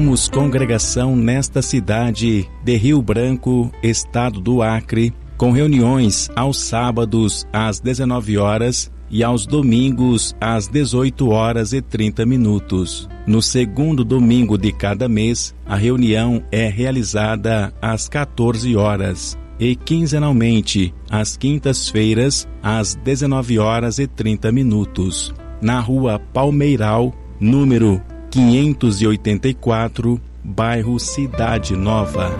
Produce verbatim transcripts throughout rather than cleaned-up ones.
Temos congregação nesta cidade de Rio Branco, estado do Acre, com reuniões aos sábados às dezenove horas e aos domingos às dezoito horas e trinta minutos. No segundo domingo de cada mês, a reunião é realizada às quatorze horas e quinzenalmente às quintas-feiras às dezenove horas e trinta minutos, na Rua Palmeiral, número quinhentos e oitenta e quatro, bairro Cidade Nova.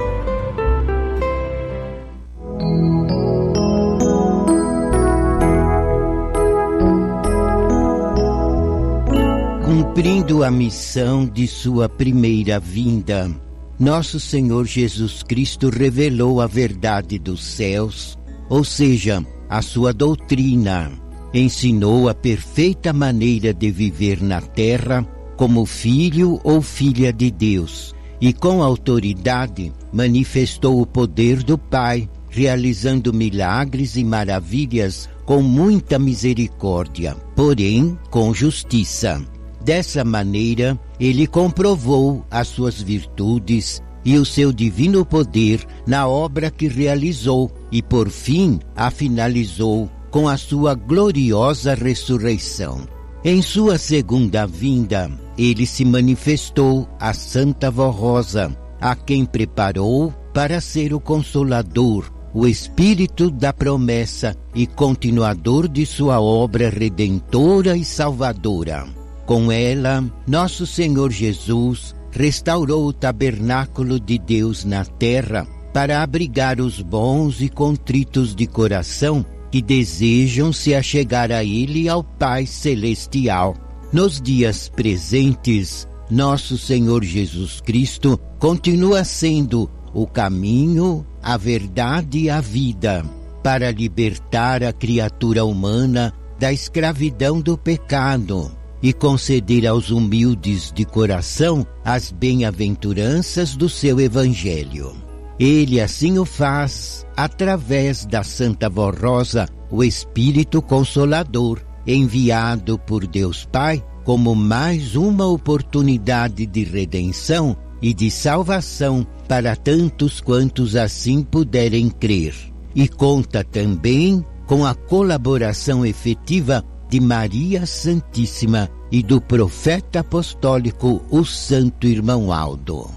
Cumprindo a missão de sua primeira vinda, nosso Senhor Jesus Cristo revelou a verdade dos céus, ou seja, a sua doutrina. Ensinou a perfeita maneira de viver na terra como filho ou filha de Deus, e com autoridade manifestou o poder do Pai, realizando milagres e maravilhas com muita misericórdia, porém com justiça. Dessa maneira, ele comprovou as suas virtudes e o seu divino poder na obra que realizou e, por fim, a finalizou com a sua gloriosa ressurreição. Em sua segunda vinda, ele se manifestou a Santa Vó Rosa, a quem preparou para ser o Consolador, o Espírito da promessa e continuador de sua obra redentora e salvadora. Com ela, nosso Senhor Jesus restaurou o tabernáculo de Deus na terra para abrigar os bons e contritos de coração que desejam se achegar a Ele e ao Pai Celestial. Nos dias presentes, nosso Senhor Jesus Cristo continua sendo o caminho, a verdade e a vida, para libertar a criatura humana da escravidão do pecado e conceder aos humildes de coração as bem-aventuranças do seu Evangelho. Ele assim o faz através da Santa Vó Rosa, o Espírito Consolador, enviado por Deus Pai como mais uma oportunidade de redenção e de salvação para tantos quantos assim puderem crer. E conta também com a colaboração efetiva de Maria Santíssima e do profeta apostólico, o Santo Irmão Aldo.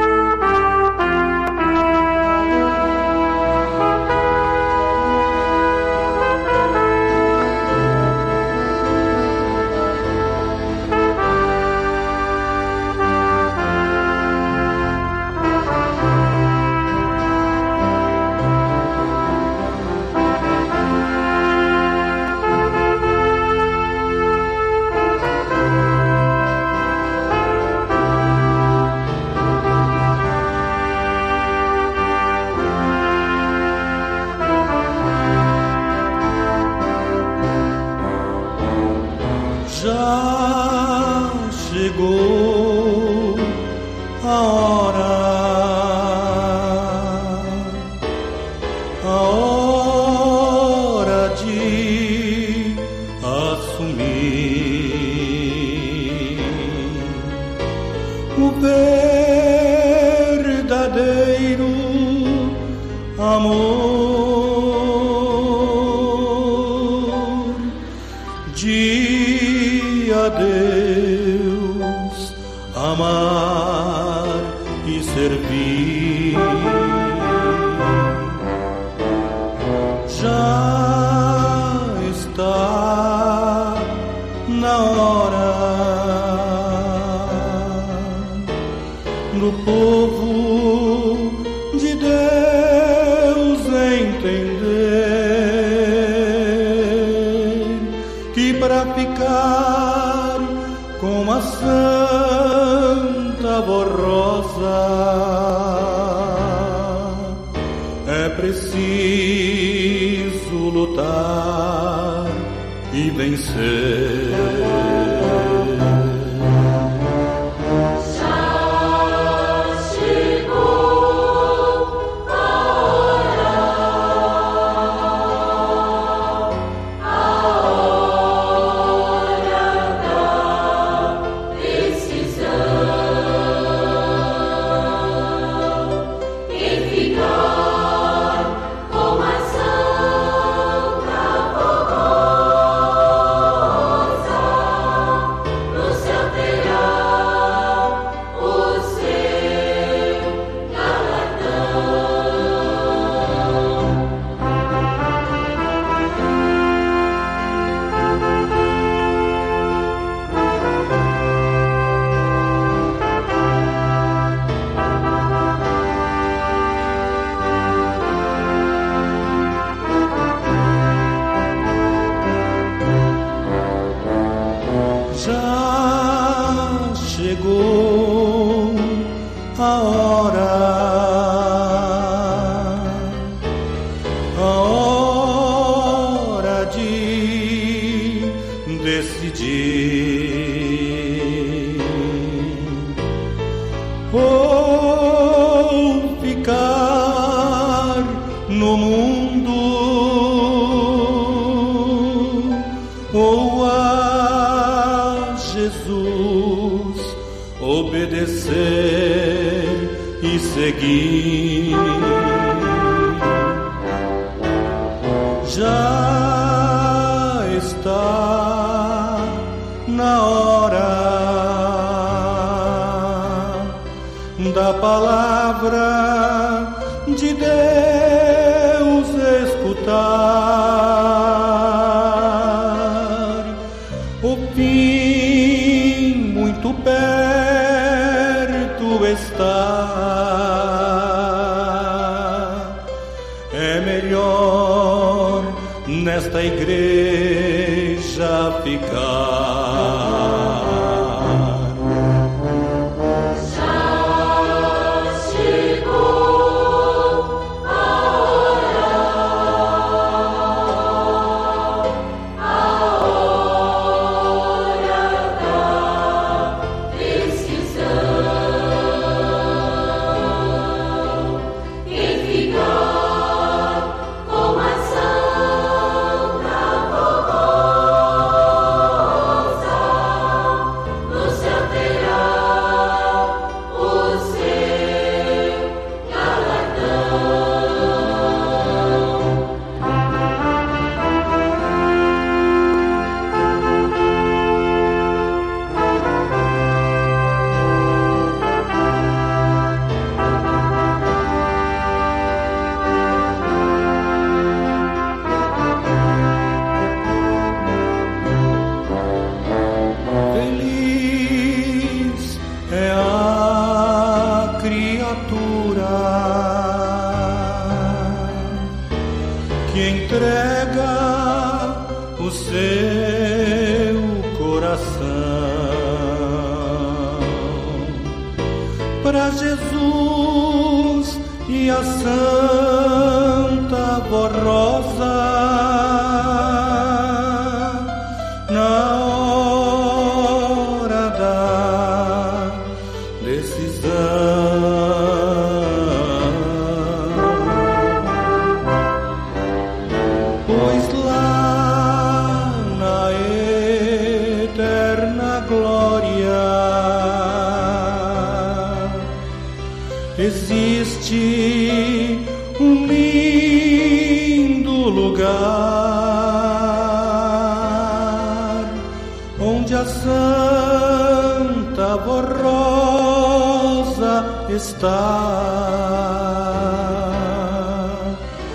Já chegou a hora, a hora de assumir o verdadeiro amor de a Deus amar e servir. Já está na hora do povo de Deus entender que para ficar com a Santa Vó Rosa é preciso lutar e vencer. Decisão. a hora, a hora de decidir, ou ficar no mundo, ou a Jesus obedecer e seguir. Já está na hora da palavra de Deus escutar. O fim muito perto está. É melhor nesta igreja ficar. Que entrega o seu coração para Jesus e a Santa Voz Rosa na hora da decisão. Pois lá na eterna glória existe um lindo lugar onde a Santa Voz Rosa está,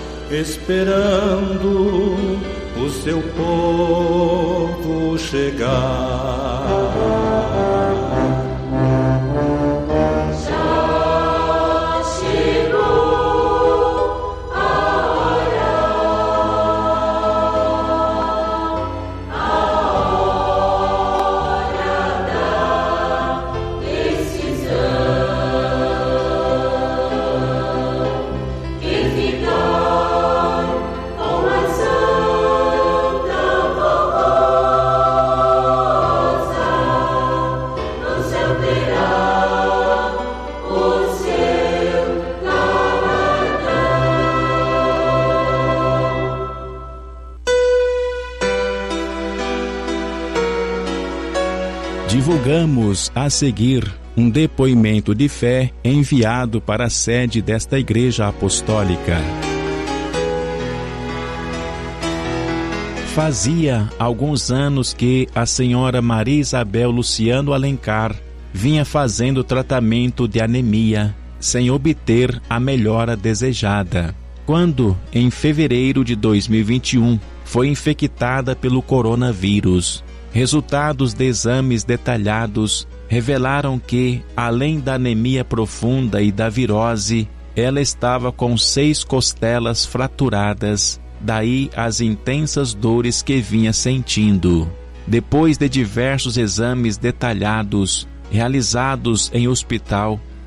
esperando o seu povo chegar. Já chegou a hora, a hora da decisão. Quem ficar com a Santa Rosa no céu terá o seu galardão. Divulgamos a seguir um depoimento de fé enviado para a sede desta Igreja Apostólica. Fazia alguns anos que a senhora Maria Isabel Luciano Alencar vinha fazendo tratamento de anemia, sem obter a melhora desejada, quando, em fevereiro de dois mil e vinte e um, foi infectada pelo coronavírus. Resultados de exames detalhados revelaram que, além da anemia profunda e da virose, ela estava com seis costelas fraturadas, daí as intensas dores que vinha sentindo. Depois de diversos exames detalhados realizados em hospital,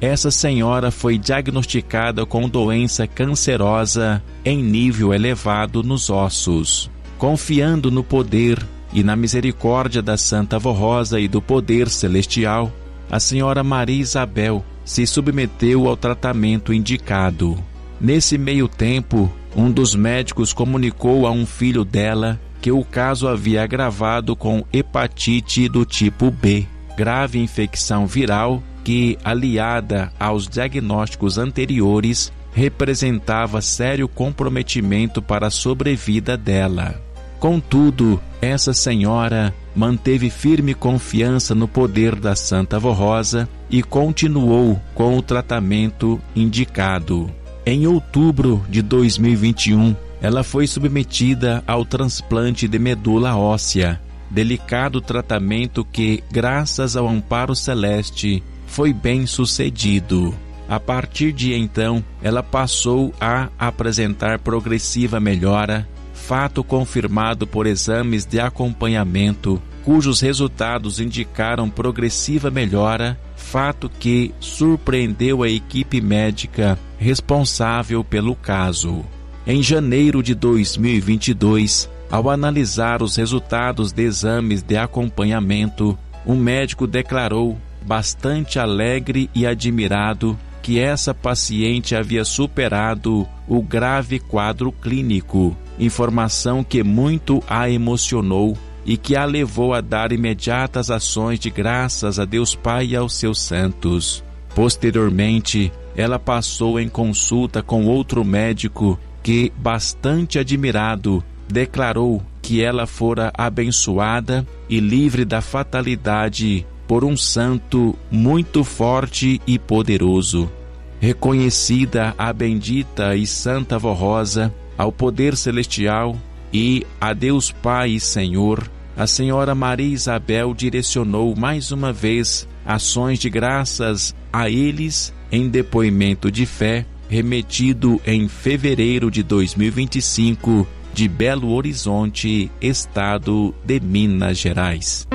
essa senhora foi diagnosticada com doença cancerosa em nível elevado nos ossos. Confiando no poder e na misericórdia da Santa Avó Rosa e do poder celestial, a senhora Maria Isabel se submeteu ao tratamento indicado. Nesse meio tempo, um dos médicos comunicou a um filho dela que o caso havia agravado com hepatite do tipo B, grave infecção viral que, aliada aos diagnósticos anteriores, representava sério comprometimento para a sobrevida dela. Contudo, essa senhora manteve firme confiança no poder da Santa Avó Rosa e continuou com o tratamento indicado. Em outubro de dois mil e vinte e um, ela foi submetida ao transplante de medula óssea, delicado tratamento que, graças ao amparo celeste, foi bem sucedido. A partir de então, ela passou a apresentar progressiva melhora, fato confirmado por exames de acompanhamento, cujos resultados indicaram progressiva melhora, fato que surpreendeu a equipe médica responsável pelo caso. Em janeiro de dois mil e vinte e dois, ao analisar os resultados de exames de acompanhamento, o médico declarou, bastante alegre e admirado, que essa paciente havia superado o grave quadro clínico, informação que muito a emocionou e que a levou a dar imediatas ações de graças a Deus Pai e aos seus santos. Posteriormente, ela passou em consulta com outro médico que, bastante admirado, declarou que ela fora abençoada e livre da fatalidade por um santo muito forte e poderoso. Reconhecida a bendita e Santa Avó Rosa, ao poder celestial e a Deus Pai e Senhor, a senhora Maria Isabel direcionou mais uma vez ações de graças a eles em depoimento de fé, remetido em fevereiro de dois mil e vinte e cinco, de Belo Horizonte, estado de Minas Gerais.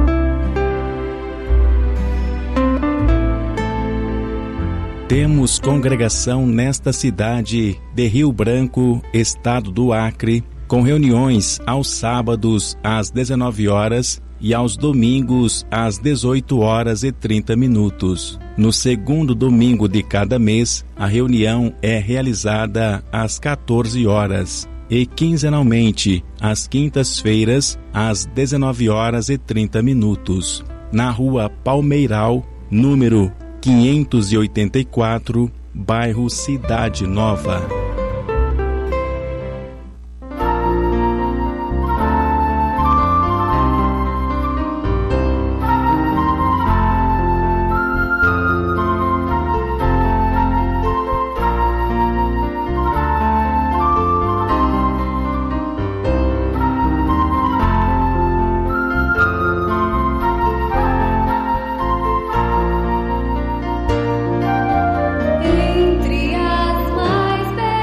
Temos congregação nesta cidade de Rio Branco, estado do Acre, com reuniões aos sábados às dezenove horas e aos domingos às dezoito horas e trinta minutos. No segundo domingo de cada mês, a reunião é realizada às quatorze horas e quinzenalmente às quintas-feiras às dezenove horas e trinta minutos, na Rua Palmeiral, número quinhentos e oitenta e quatro, bairro Cidade Nova. Entre as mais belas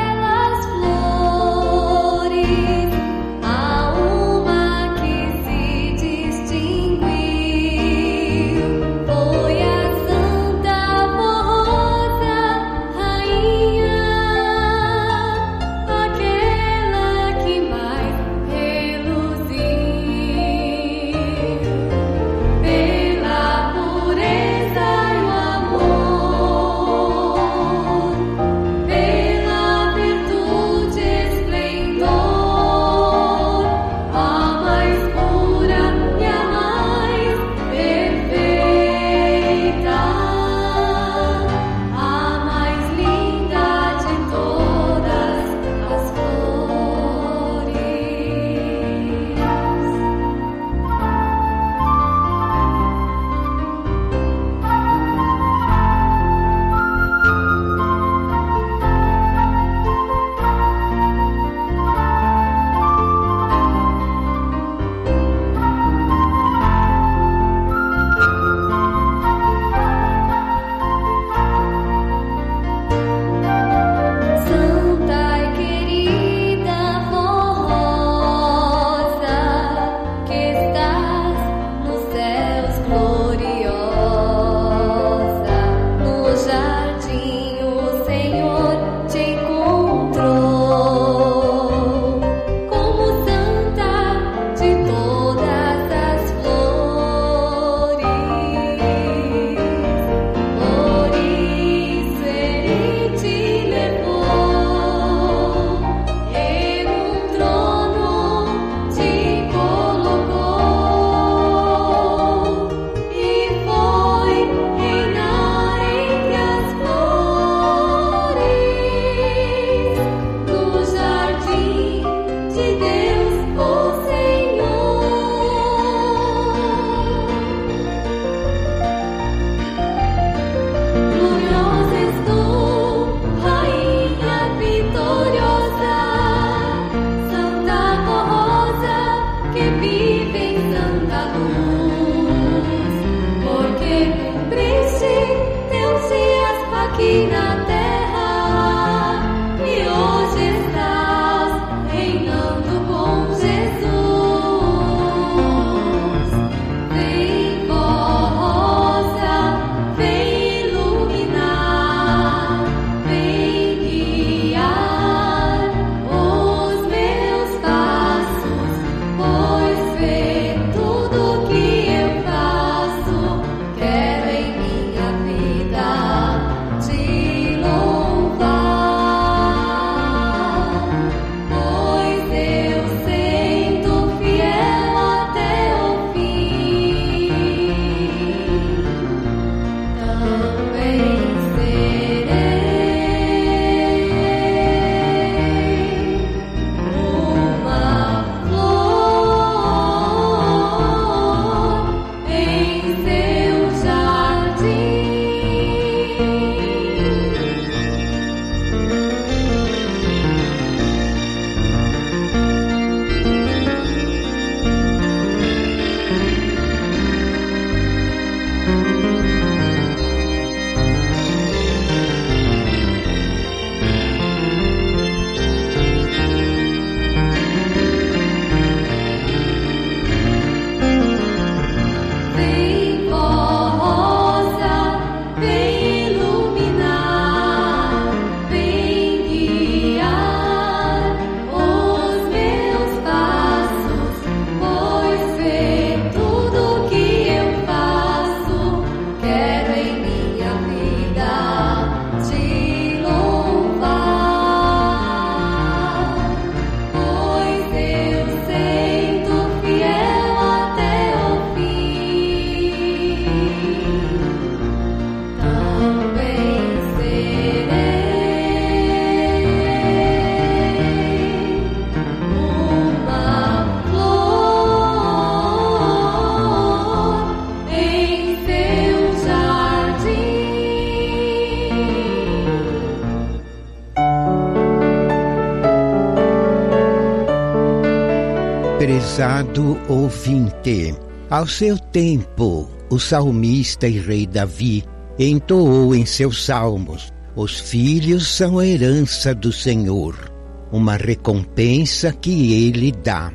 Prezado ouvinte, ao seu tempo, o salmista e rei Davi entoou em seus salmos: os filhos são a herança do Senhor, uma recompensa que Ele dá.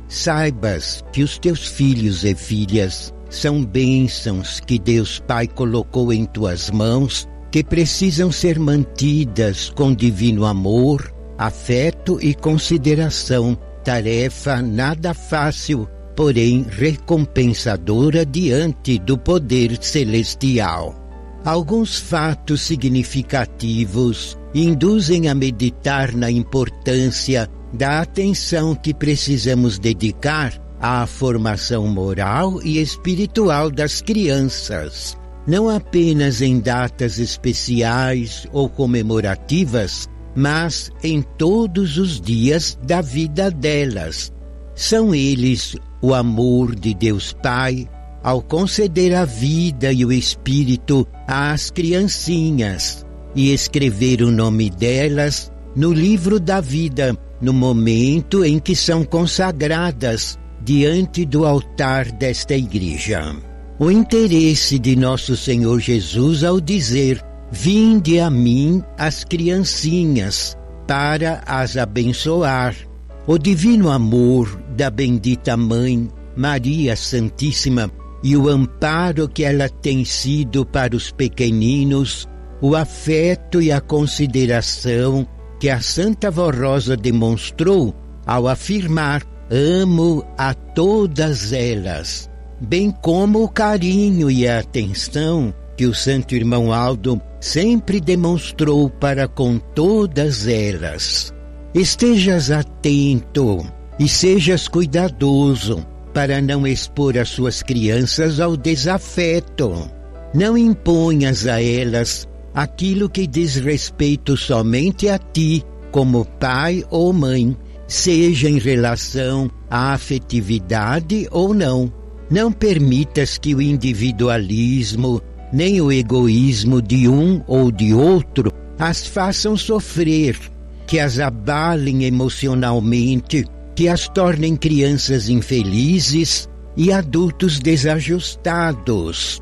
Saibas que os teus filhos e filhas são bênçãos que Deus Pai colocou em tuas mãos, que precisam ser mantidas com divino amor, afeto e consideração, tarefa nada fácil, porém recompensadora diante do poder celestial. Alguns fatos significativos induzem a meditar na importância da atenção que precisamos dedicar à formação moral e espiritual das crianças, não apenas em datas especiais ou comemorativas, mas em todos os dias da vida delas. São eles o amor de Deus Pai, ao conceder a vida e o espírito às criancinhas e escrever o nome delas no livro da vida, no momento em que são consagradas diante do altar desta igreja. O interesse de nosso Senhor Jesus ao dizer: vinde a mim as criancinhas, para as abençoar. O divino amor da bendita Mãe, Maria Santíssima, e o amparo que ela tem sido para os pequeninos, o afeto e a consideração que a Santa Vó Rosa demonstrou ao afirmar: amo a todas elas, bem como o carinho e a atenção que o Santo Irmão Aldo sempre demonstrou para com todas elas. Estejas atento e sejas cuidadoso para não expor as suas crianças ao desafeto. Não imponhas a elas aquilo que diz respeito somente a ti, como pai ou mãe, seja em relação à afetividade ou não. Não permitas que o individualismo, nem o egoísmo de um ou de outro as façam sofrer, que as abalem emocionalmente, que as tornem crianças infelizes e adultos desajustados.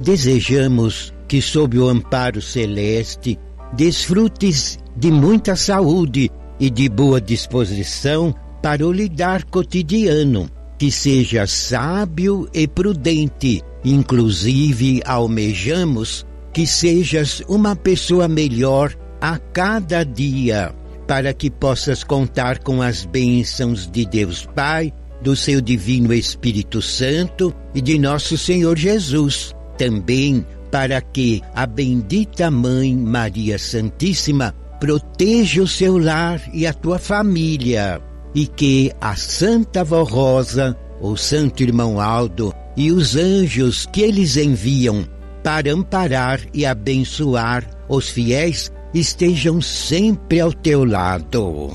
Desejamos que, sob o amparo celeste, desfrutes de muita saúde e de boa disposição para o lidar cotidiano, que seja sábio e prudente. Inclusive, almejamos que sejas uma pessoa melhor a cada dia, para que possas contar com as bênçãos de Deus Pai, do seu divino Espírito Santo e de nosso Senhor Jesus. Também para que a bendita Mãe Maria Santíssima proteja o seu lar e a tua família, e que a Santa Vó Rosa, o Santo Irmão Aldo e os anjos que eles enviam para amparar e abençoar os fiéis estejam sempre ao teu lado.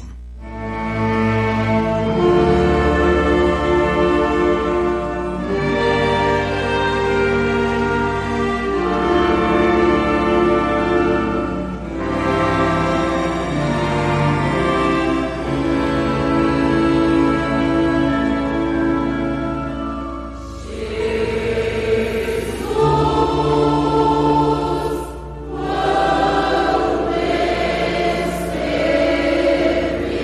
Oh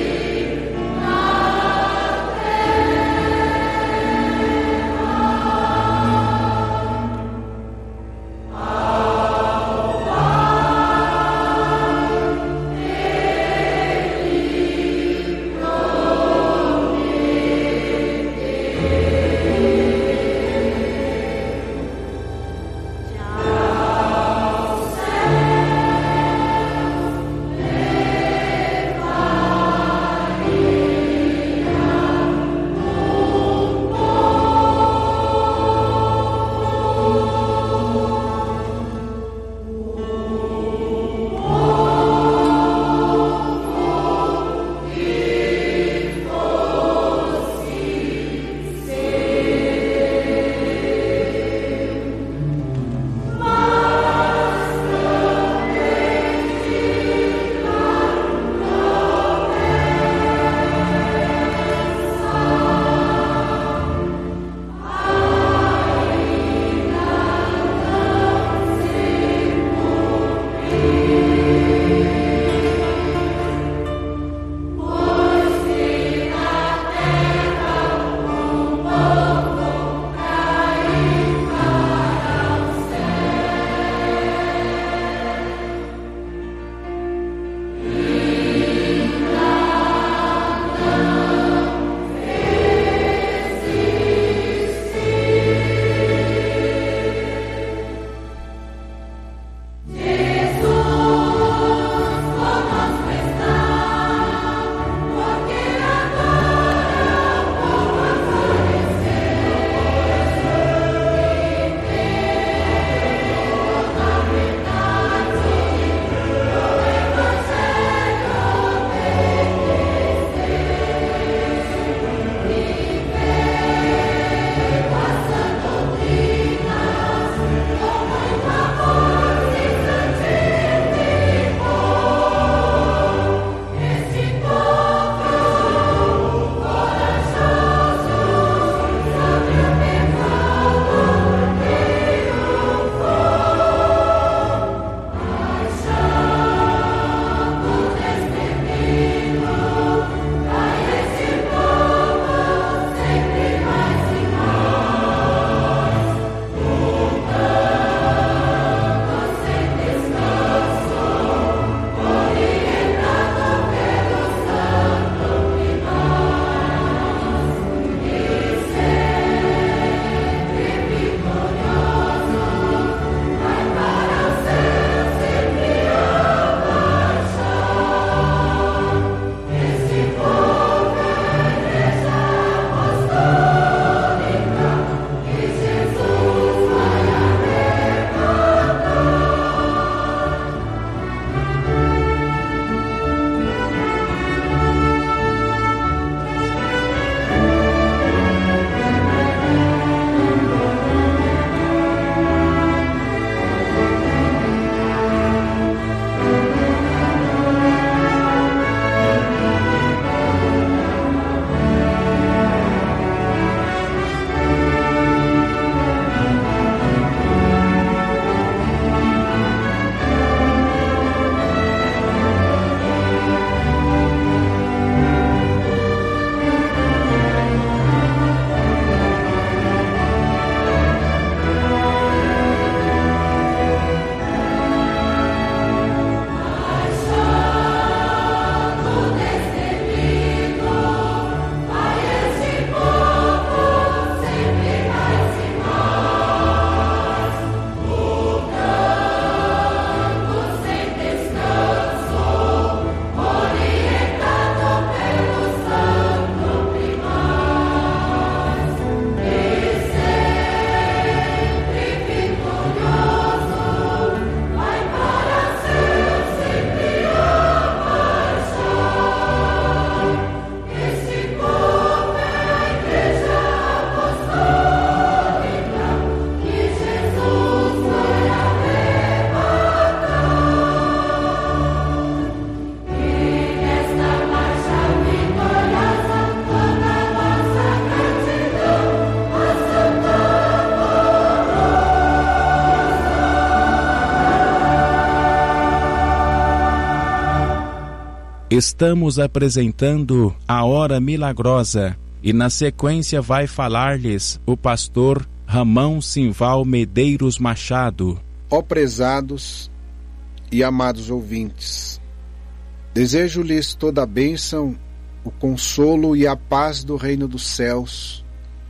Estamos apresentando a Hora Milagrosa e na sequência vai falar-lhes o pastor Ramão Simval Medeiros Machado. Ó prezados e amados ouvintes, desejo-lhes toda a bênção, o consolo e a paz do reino dos céus,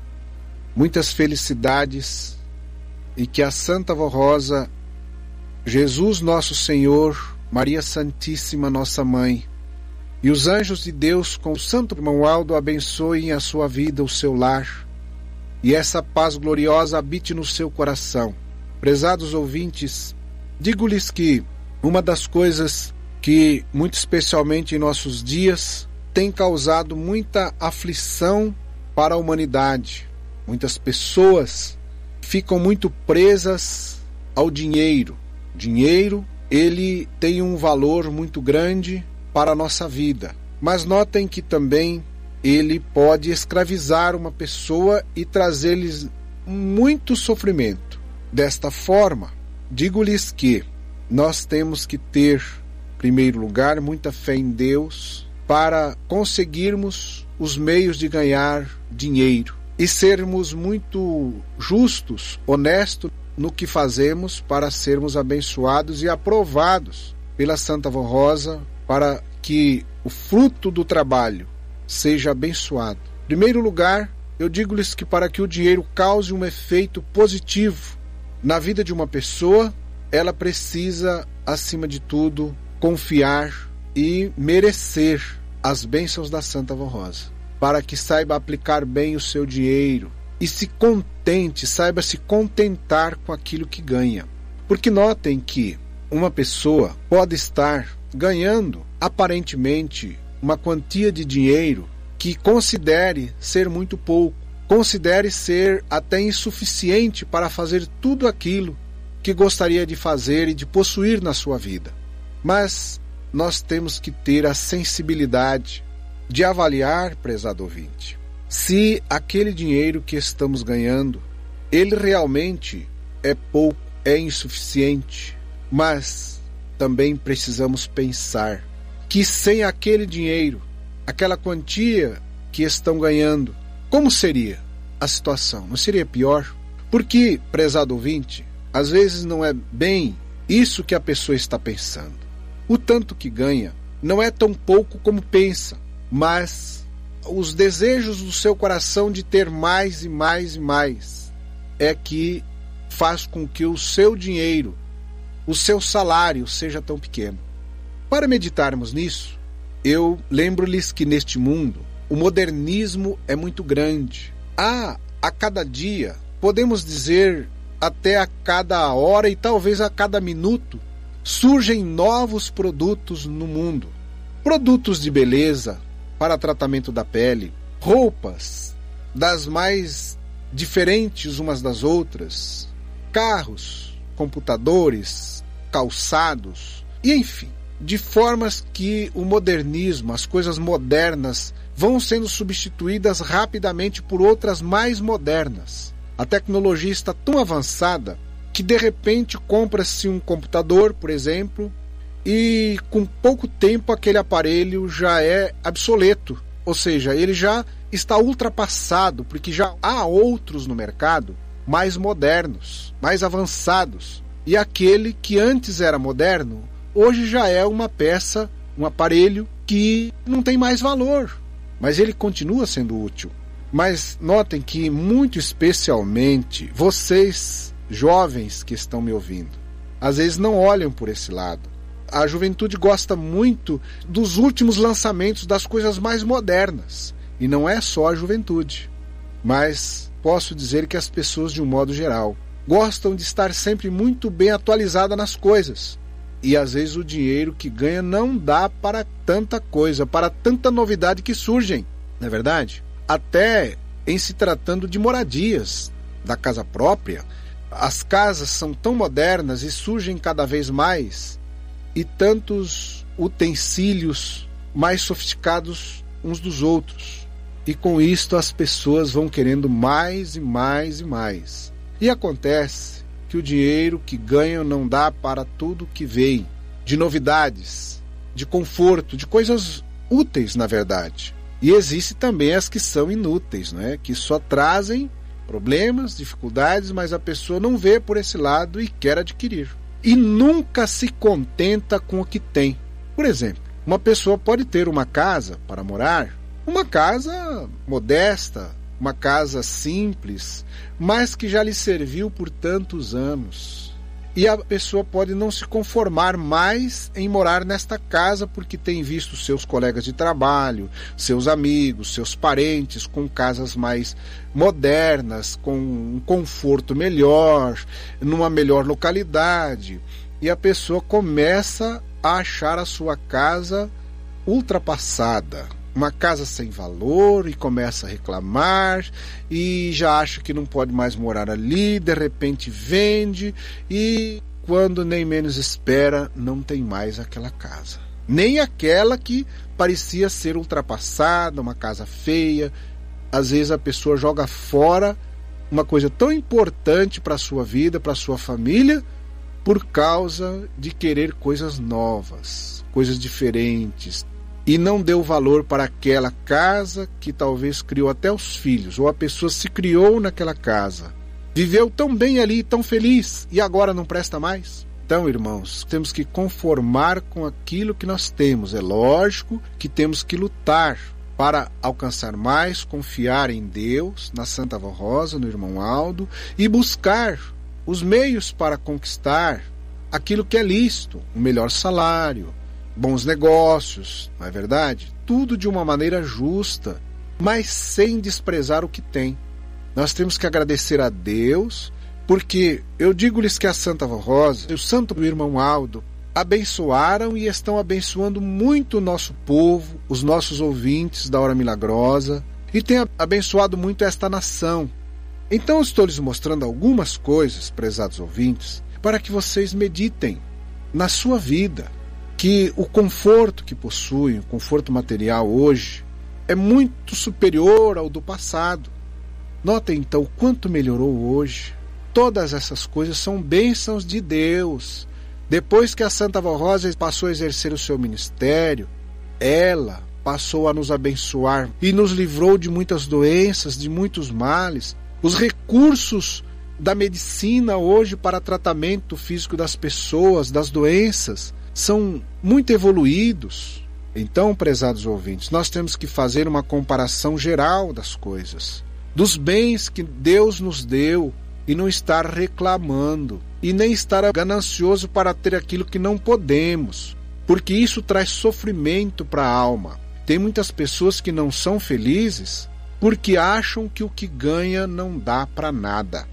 muitas felicidades, e que a Santa Vó Rosa, Jesus nosso Senhor, Maria Santíssima nossa Mãe, e os anjos de Deus com o Santo Irmão Aldo abençoem a sua vida, o seu lar, e essa paz gloriosa habite no seu coração. Prezados ouvintes, digo-lhes que uma das coisas que, muito especialmente em nossos dias, tem causado muita aflição para a humanidade. Muitas pessoas ficam muito presas ao dinheiro. Dinheiro, ele tem um valor muito grande para a nossa vida. Mas notem que também ele pode escravizar uma pessoa e trazer-lhes muito sofrimento. Desta forma, digo-lhes que nós temos que ter, em primeiro lugar, muita fé em Deus para conseguirmos os meios de ganhar dinheiro e sermos muito justos, honestos no que fazemos para sermos abençoados e aprovados pela Santa Vó Rosa, para que o fruto do trabalho seja abençoado. Em primeiro lugar, eu digo-lhes que para que o dinheiro cause um efeito positivo na vida de uma pessoa, ela precisa, acima de tudo, confiar e merecer as bênçãos da Santa Vó Rosa, para que saiba aplicar bem o seu dinheiro e se contente, saiba se contentar com aquilo que ganha. Porque notem que uma pessoa pode estar ganhando, aparentemente, uma quantia de dinheiro que considere ser muito pouco, considere ser até insuficiente para fazer tudo aquilo que gostaria de fazer e de possuir na sua vida. Mas nós temos que ter a sensibilidade de avaliar, prezado ouvinte, se aquele dinheiro que estamos ganhando, ele realmente é pouco, é insuficiente, mas também precisamos pensar que sem aquele dinheiro, aquela quantia que estão ganhando, como seria a situação? Não seria pior? Porque, prezado ouvinte, às vezes não é bem isso que a pessoa está pensando. O tanto que ganha não é tão pouco como pensa, mas os desejos do seu coração de ter mais e mais e mais é que faz com que o seu dinheiro, o seu salário seja tão pequeno. Para meditarmos nisso, eu lembro-lhes que neste mundo o modernismo é muito grande. Há, a cada dia, podemos dizer até a cada hora e talvez a cada minuto, surgem novos produtos no mundo. Produtos de beleza para tratamento da pele, roupas das mais diferentes umas das outras, carros, computadores, calçados, e enfim, de formas que o modernismo, as coisas modernas, vão sendo substituídas rapidamente por outras mais modernas. A tecnologia está tão avançada que de repente compra-se um computador, por exemplo, e com pouco tempo aquele aparelho já é obsoleto, ou seja, ele já está ultrapassado, porque já há outros no mercado mais modernos, mais avançados, e aquele que antes era moderno, hoje já é uma peça, um aparelho que não tem mais valor, mas ele continua sendo útil. Mas notem que, muito especialmente, vocês, jovens que estão me ouvindo, às vezes não olham por esse lado. A juventude gosta muito dos últimos lançamentos, das coisas mais modernas. E não é só a juventude. Mas posso dizer que as pessoas, de um modo geral, gostam de estar sempre muito bem atualizada nas coisas. E às vezes o dinheiro que ganha não dá para tanta coisa, para tanta novidade que surgem. Não é verdade? Até em se tratando de moradias, da casa própria, as casas são tão modernas e surgem cada vez mais, e tantos utensílios mais sofisticados uns dos outros. E com isto as pessoas vão querendo mais e mais e mais. E acontece que o dinheiro que ganham não dá para tudo que vem de novidades, de conforto, de coisas úteis, na verdade. E existe também as que são inúteis, né? Que só trazem problemas, dificuldades, mas a pessoa não vê por esse lado e quer adquirir. E nunca se contenta com o que tem. Por exemplo, uma pessoa pode ter uma casa para morar, uma casa modesta, uma casa simples, mas que já lhe serviu por tantos anos. E a pessoa pode não se conformar mais em morar nesta casa porque tem visto seus colegas de trabalho, seus amigos, seus parentes com casas mais modernas, com um conforto melhor, numa melhor localidade. E a pessoa começa a achar a sua casa ultrapassada, uma casa sem valor, e começa a reclamar e já acha que não pode mais morar ali, de repente vende e quando nem menos espera não tem mais aquela casa, nem aquela que parecia ser ultrapassada, uma casa feia. Às vezes a pessoa joga fora uma coisa tão importante para a sua vida, para a sua família, por causa de querer coisas novas, coisas diferentes, e não deu valor para aquela casa que talvez criou até os filhos, ou a pessoa se criou naquela casa, viveu tão bem ali, tão feliz, e agora não presta mais. Então, irmãos, temos que conformar com aquilo que nós temos. É lógico que temos que lutar para alcançar mais, confiar em Deus, na Santa Vó Rosa, no irmão Aldo, e buscar os meios para conquistar aquilo que é lícito, um melhor salário, bons negócios, não é verdade? Tudo de uma maneira justa, mas sem desprezar o que tem. Nós temos que agradecer a Deus, porque eu digo-lhes que a Santa Vó Rosa e o Santo Irmão Aldo abençoaram e estão abençoando muito o nosso povo, os nossos ouvintes da Hora Milagrosa, e tem abençoado muito esta nação. Então eu estou lhes mostrando algumas coisas, prezados ouvintes, para que vocês meditem na sua vida, que o conforto que possuem, o conforto material hoje, é muito superior ao do passado. Notem então o quanto melhorou hoje. Todas essas coisas são bênçãos de Deus. Depois que a Santa Vó Rosa passou a exercer o seu ministério, ela passou a nos abençoar e nos livrou de muitas doenças, de muitos males. Os recursos da medicina hoje para tratamento físico das pessoas, das doenças, são muito evoluídos. Então, prezados ouvintes, nós temos que fazer uma comparação geral das coisas, dos bens que Deus nos deu, e não estar reclamando, e nem estar ganancioso para ter aquilo que não podemos, porque isso traz sofrimento para a alma. Tem muitas pessoas que não são felizes porque acham que o que ganha não dá para nada.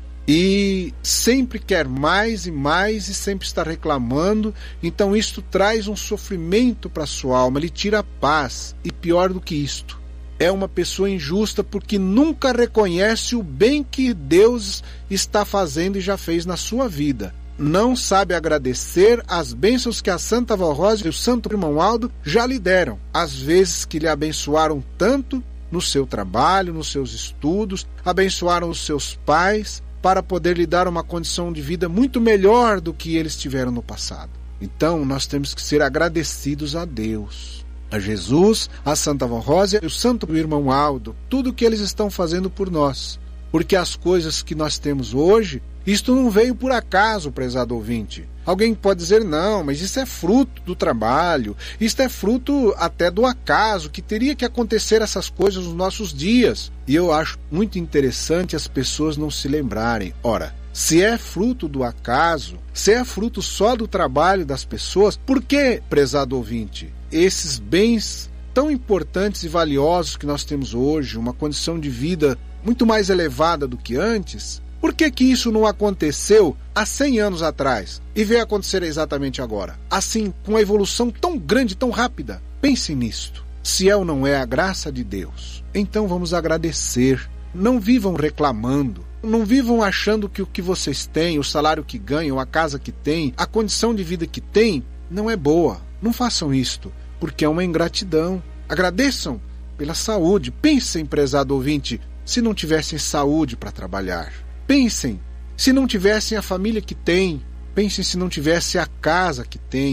E sempre quer mais e mais e sempre está reclamando. Então isto traz um sofrimento para a sua alma, lhe tira a paz. E pior do que isto, é uma pessoa injusta porque nunca reconhece o bem que Deus está fazendo e já fez na sua vida. Não sabe agradecer as bênçãos que a Santa Vó Rosa e o Santo Irmão Aldo já lhe deram. Às vezes que lhe abençoaram tanto no seu trabalho, nos seus estudos, abençoaram os seus pais, para poder lhe dar uma condição de vida muito melhor do que eles tiveram no passado. Então, nós temos que ser agradecidos a Deus, a Jesus, a Santa Vó Rosa e o Santo Irmão Aldo, tudo que eles estão fazendo por nós. Porque as coisas que nós temos hoje, isto não veio por acaso, prezado ouvinte. Alguém pode dizer, não, mas isso é fruto do trabalho, isso é fruto até do acaso, que teria que acontecer essas coisas nos nossos dias. E eu acho muito interessante as pessoas não se lembrarem. Ora, se é fruto do acaso, se é fruto só do trabalho das pessoas, por que, prezado ouvinte, esses bens tão importantes e valiosos que nós temos hoje, uma condição de vida muito mais elevada do que antes, por que que isso não aconteceu há cem anos atrás e veio acontecer exatamente agora? Assim, com uma evolução tão grande, tão rápida. Pensem nisto. Se é ou não é a graça de Deus, então vamos agradecer. Não vivam reclamando. Não vivam achando que o que vocês têm, o salário que ganham, a casa que têm, a condição de vida que têm, não é boa. Não façam isto, porque é uma ingratidão. Agradeçam pela saúde. Pensem, prezado ouvinte, se não tivessem saúde para trabalhar. Pensem, se não tivessem a família que têm. Pensem se não tivesse a casa que têm.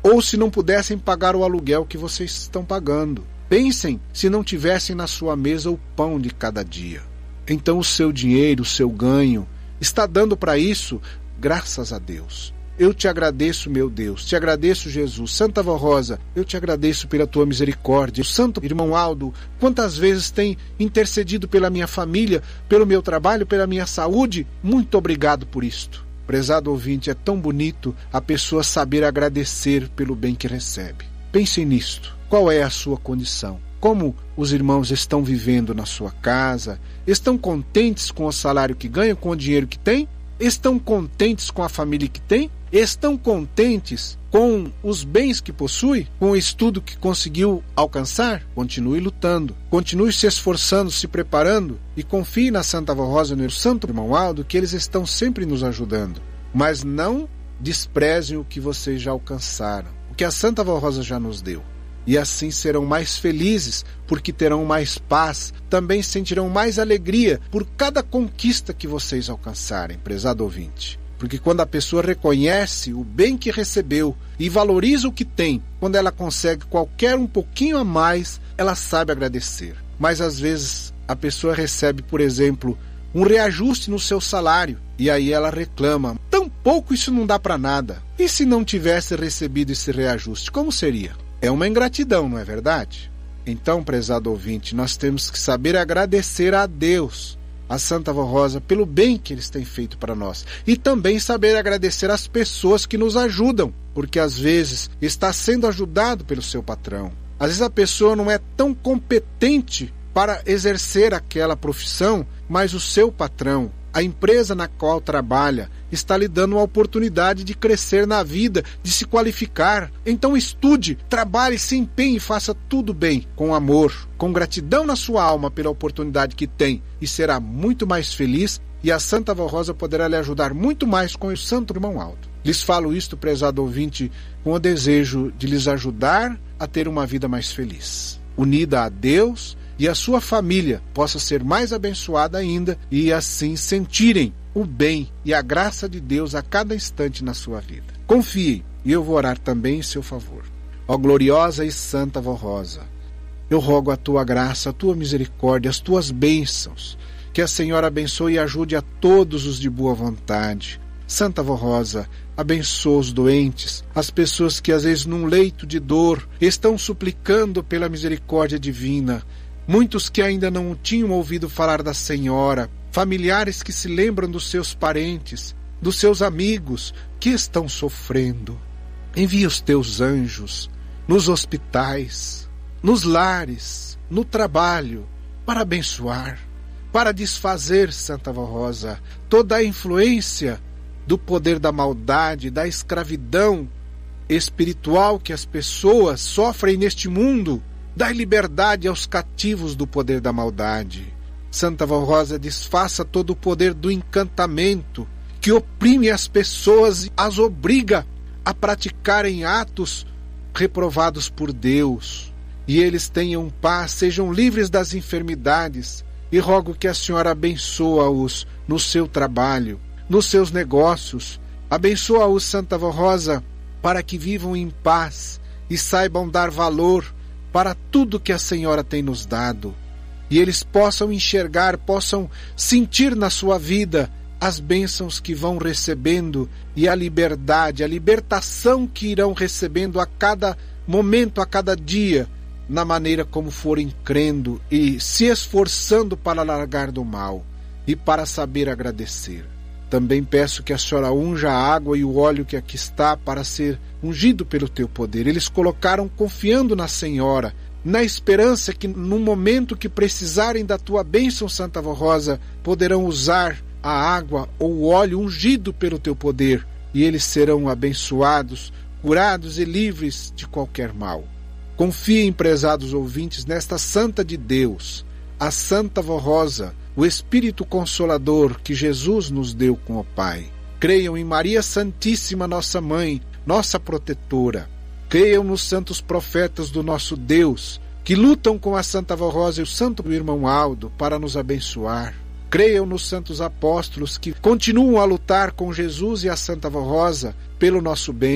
ou se não pudessem pagar o aluguel que vocês estão pagando. Pensem se não tivessem na sua mesa o pão de cada dia. Então o seu dinheiro, o seu ganho, está dando para isso, graças a Deus. Eu te agradeço, meu Deus, te agradeço, Jesus. Santa Avó Rosa, eu te agradeço pela tua misericórdia. O santo irmão Aldo, quantas vezes tem intercedido pela minha família, pelo meu trabalho, pela minha saúde? Muito obrigado por isto. Prezado ouvinte, é tão bonito a pessoa saber agradecer pelo bem que recebe. Pensem nisto. Qual é a sua condição? Como os irmãos estão vivendo na sua casa? Estão contentes com o salário que ganham, com o dinheiro que têm? Estão contentes com a família que têm? Estão contentes com os bens que possui? Com o estudo que conseguiu alcançar? Continue lutando. Continue se esforçando, se preparando e confie na Santa Avó Rosa e no Santo Irmão Aldo, que eles estão sempre nos ajudando. Mas não desprezem o que vocês já alcançaram, o que a Santa Avó Rosa já nos deu. E assim serão mais felizes, porque terão mais paz, também sentirão mais alegria por cada conquista que vocês alcançarem, prezado ouvinte. Porque quando a pessoa reconhece o bem que recebeu e valoriza o que tem, quando ela consegue qualquer um pouquinho a mais, ela sabe agradecer. Mas às vezes a pessoa recebe, por exemplo, um reajuste no seu salário, e aí ela reclama: tão pouco, isso não dá para nada. E se não tivesse recebido esse reajuste, como seria? É uma ingratidão, não é verdade? Então, prezado ouvinte, nós temos que saber agradecer a Deus, a Santa Avó Rosa, pelo bem que eles têm feito para nós. E também saber agradecer às pessoas que nos ajudam, porque às vezes está sendo ajudado pelo seu patrão. Às vezes a pessoa não é tão competente para exercer aquela profissão, mas o seu patrão, a empresa na qual trabalha, está lhe dando uma oportunidade de crescer na vida, de se qualificar. Então estude, trabalhe, se empenhe e faça tudo bem, com amor, com gratidão na sua alma pela oportunidade que tem, e será muito mais feliz, e a Santa Avó Rosa poderá lhe ajudar muito mais com o Santo Irmão Aldo. Lhes falo isto, prezado ouvinte, com o desejo de lhes ajudar a ter uma vida mais feliz, unida a Deus, e a sua família possa ser mais abençoada ainda, e assim sentirem o bem e a graça de Deus a cada instante na sua vida. Confie, e eu vou orar também em seu favor. Ó gloriosa e santa Avó Rosa, eu rogo a tua graça, a tua misericórdia, as tuas bênçãos, que a Senhora abençoe e ajude a todos os de boa vontade. Santa Avó Rosa, abençoa os doentes, as pessoas que às vezes num leito de dor estão suplicando pela misericórdia divina, muitos que ainda não tinham ouvido falar da Senhora, familiares que se lembram dos seus parentes, dos seus amigos que estão sofrendo. Envia os teus anjos nos hospitais, nos lares, no trabalho, para abençoar, para desfazer, Santa Avó Rosa, toda a influência do poder da maldade, da escravidão espiritual que as pessoas sofrem neste mundo. Dai liberdade aos cativos do poder da maldade. Santa Avó Rosa, desfaça todo o poder do encantamento que oprime as pessoas e as obriga a praticarem atos reprovados por Deus. E eles tenham paz, sejam livres das enfermidades. E rogo que a Senhora abençoa-os no seu trabalho, nos seus negócios. Abençoa-os, Santa Avó Rosa, para que vivam em paz e saibam dar valor para tudo que a Senhora tem nos dado, e eles possam enxergar, possam sentir na sua vida as bênçãos que vão recebendo e a liberdade, a libertação que irão recebendo a cada momento, a cada dia, na maneira como forem crendo e se esforçando para largar do mal e para saber agradecer. Também peço que a Senhora unja a água e o óleo que aqui está para ser ungido pelo teu poder. Eles colocaram confiando na Senhora, na esperança que no momento que precisarem da tua bênção, Santa Avó Rosa, poderão usar a água ou o óleo ungido pelo teu poder, e eles serão abençoados, curados e livres de qualquer mal. Confiem, prezados ouvintes, nesta Santa de Deus, a Santa Avó Rosa, o Espírito Consolador que Jesus nos deu com o Pai. Creiam em Maria Santíssima, nossa Mãe, nossa protetora. Creiam nos santos profetas do nosso Deus, que lutam com a Santa Avó Rosa e o Santo Irmão Aldo para nos abençoar. Creiam nos santos apóstolos que continuam a lutar com Jesus e a Santa Avó Rosa pelo nosso bem.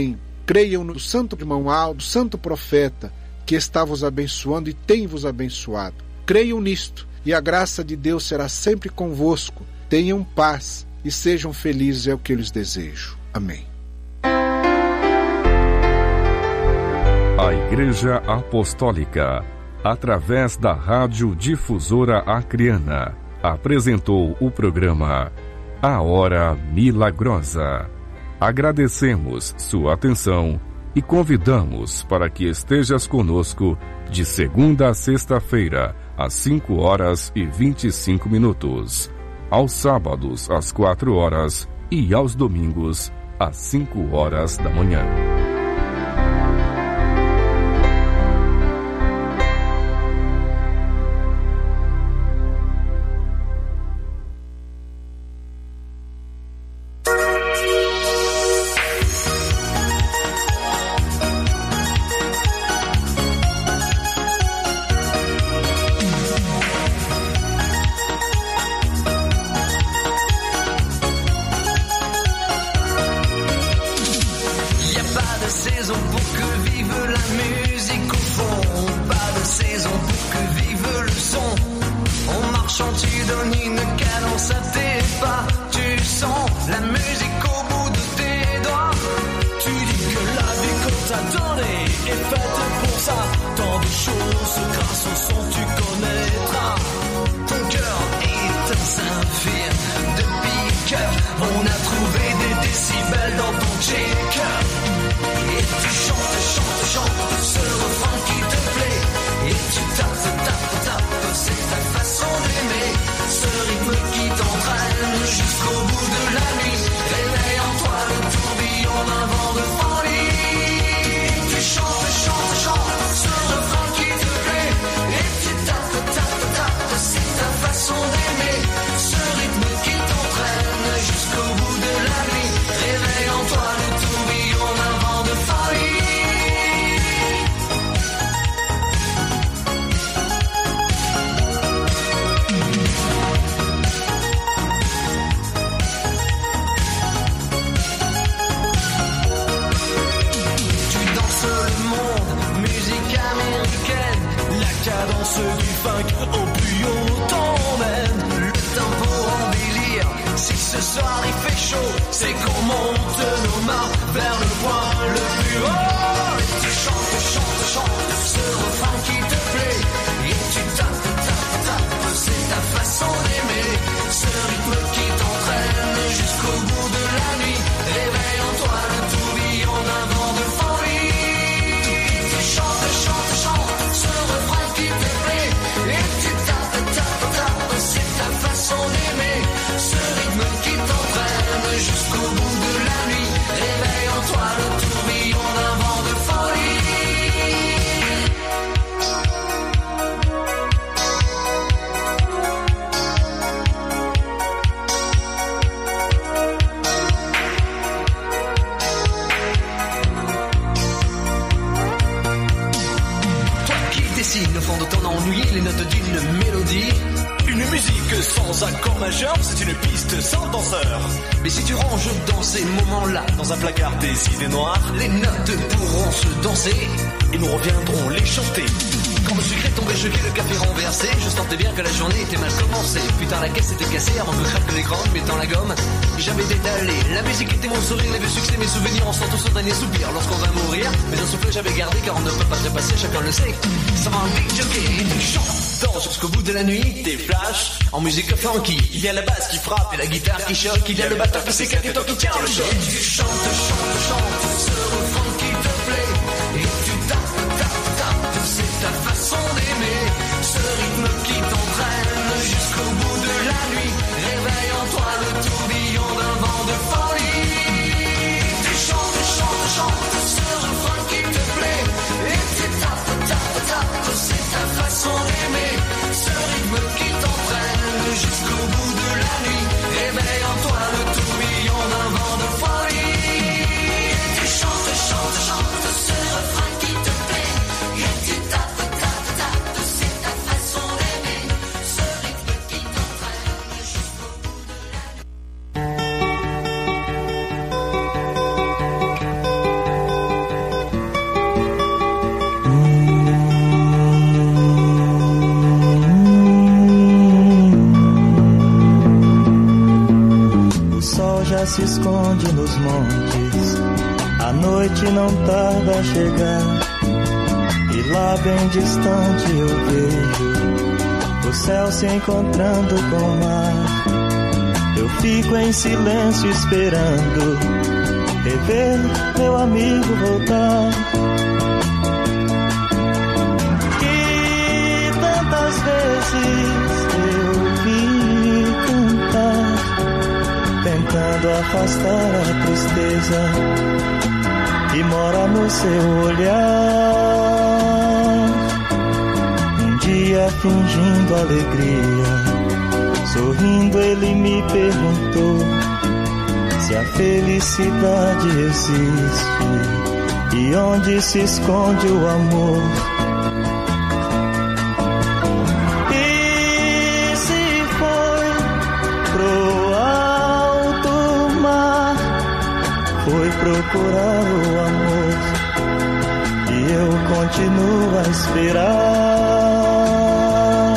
Creiam no santo irmão Aldo, santo profeta, que está vos abençoando e tem vos abençoado. Creiam nisto, e a graça de Deus será sempre convosco. Tenham paz e sejam felizes, é o que eu lhes desejo. Amém. A Igreja Apostólica, através da Rádio Difusora Acreana, apresentou o programa A Hora Milagrosa. Agradecemos sua atenção e convidamos para que estejas conosco de segunda a sexta-feira, às cinco horas e vinte e cinco minutos, aos sábados às quatro horas e aos domingos às cinco horas da manhã. En musique funky, il y a la basse qui frappe et la guitare qui choque, il y a le batteur qui s'éclate et toi qui tiens le choc. Tu chantes, chantes, chantes, ce refrain qui te plaît, et tu tapes, tapes, tapes, c'est ta façon d'aimer, ce rythme qui t'entraîne jusqu'au bout de la nuit, réveille en toi le tourbillon d'un vent de folie. Tu chantes, chantes, chantes, ce refrain qui te plaît, et tu tapes, tapes, tapes, c'est ta façon d'aimer, ce rythme qui t'entraîne jusqu'au bout de la nuit, réveille en toi le tourbillon d'un vent de folie. Tu chantes, chantes, chantes ce refrain qui te plaît, et tu tapes, tapes, tapes, c'est ta façon se esconde nos montes, a noite não tarda a chegar, e lá bem distante eu vejo o céu se encontrando com o mar. Eu fico em silêncio esperando rever meu amigo voltar. E tantas vezes eu vi cantar, tentando afastar a tristeza que mora no seu olhar. Um dia fingindo alegria, sorrindo ele me perguntou se a felicidade existe e onde se esconde o amor. E se foi pro alto mar, foi procurar o amor, e eu continuo a esperar.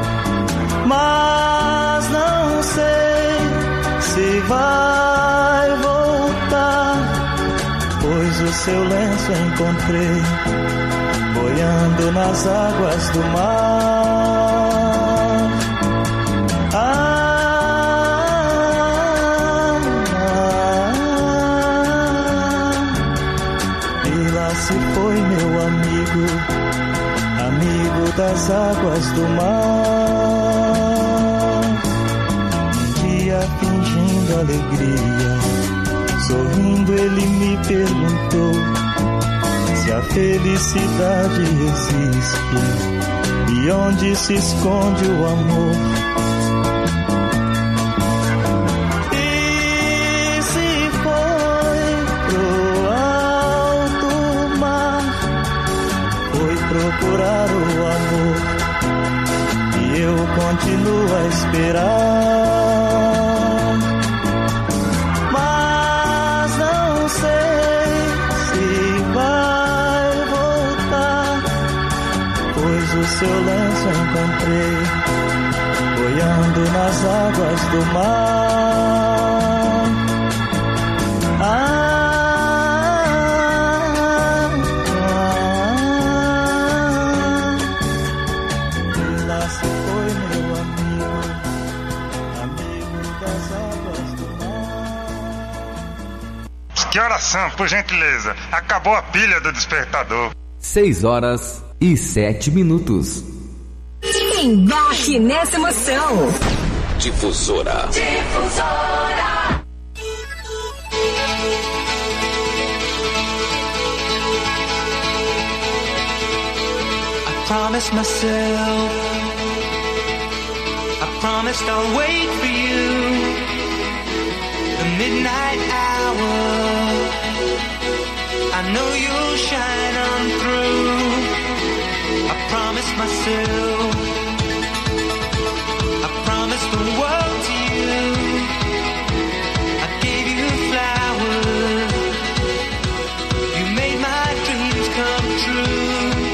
Mas não sei se vai voltar, pois o seu lenço encontrei boiando nas águas do mar. Ah, ah, ah, e lá se foi meu amigo, amigo das águas do mar. Um dia fingindo alegria, sorrindo ele me perguntou se a felicidade existe e onde se esconde o amor. E se foi pro alto mar, foi procurar o amor, e eu continuo a esperar. Mas não sei se vai voltar, pois o seu lenço encontrei boiando nas águas do mar. Ah, Que horas são, por gentileza? Acabou a pilha do despertador. Seis horas e sete minutos. Embarque nessa emoção. Difusora. Difusora. I promised myself, I promised I'll wait for you. The midnight hour, I know you'll shine on through. I promised myself, I promised the world to you. I gave you flowers, you made my dreams come true.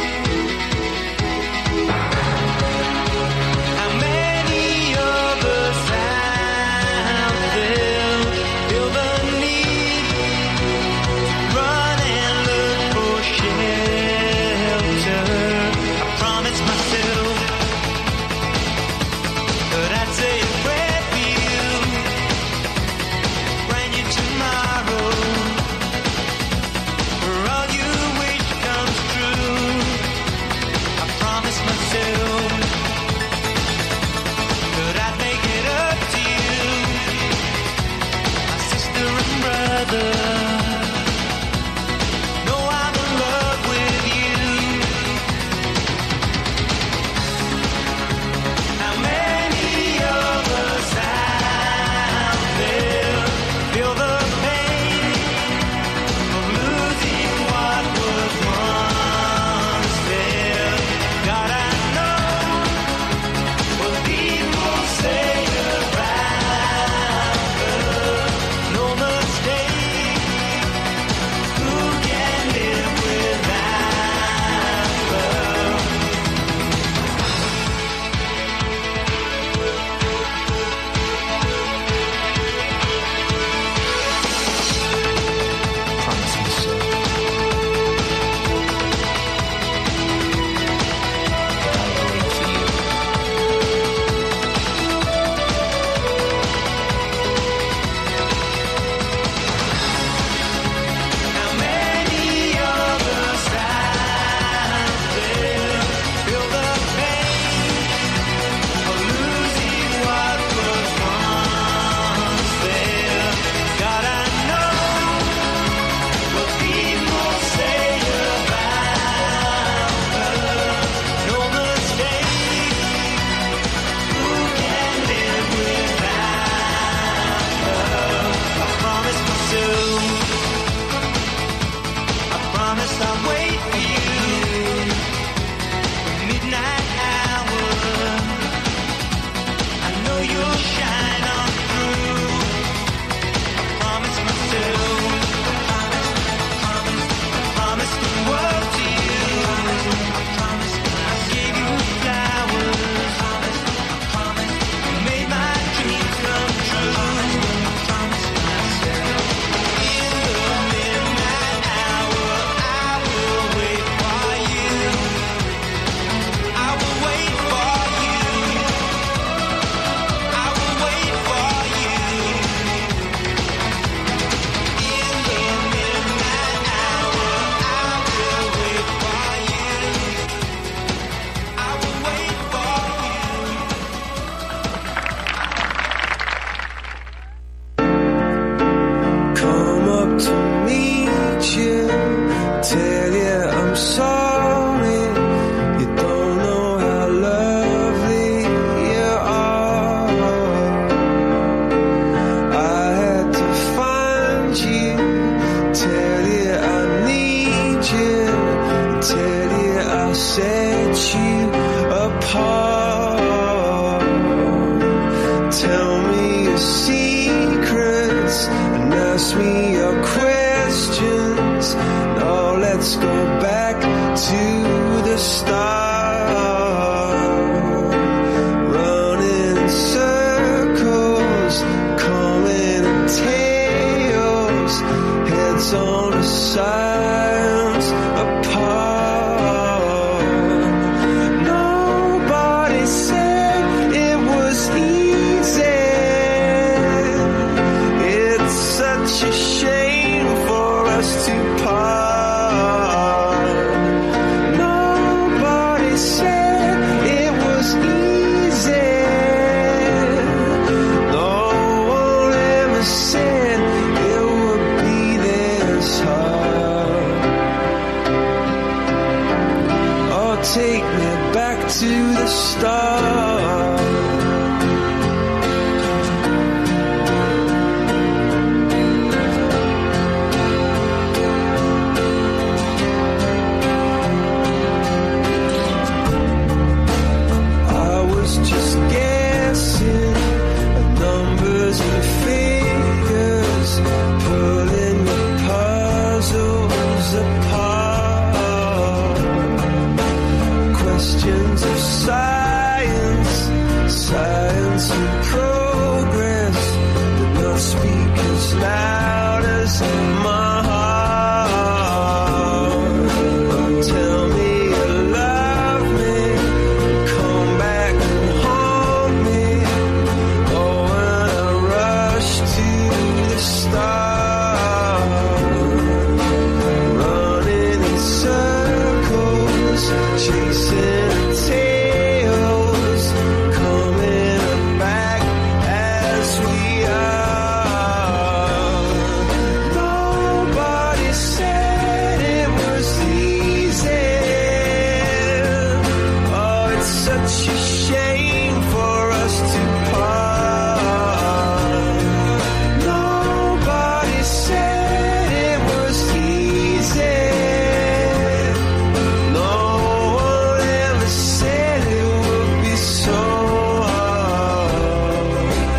How many of us out there feel the need to run and look for shelter? I promised myself stop, running in circles, coming in tails, heads on a side.